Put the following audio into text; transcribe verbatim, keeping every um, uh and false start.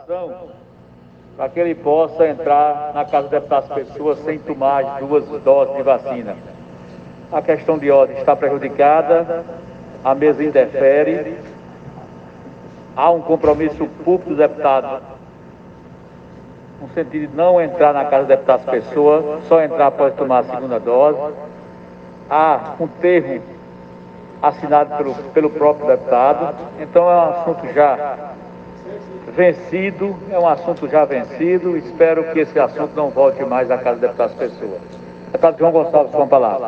para que ele possa entrar na casa do deputado Pessoa sem tomar as duas doses de vacina. A questão de ordem está prejudicada, a mesa interfere, há um compromisso público do deputado no sentido de não entrar na casa do deputado Pessoa, só entrar após tomar a segunda dose. Há um termo assinado pelo, pelo próprio deputado, então é um assunto já vencido, é um assunto já vencido, espero que esse assunto não volte mais à casa do deputado Pessoa. Deputado João Gonçalves, com a palavra.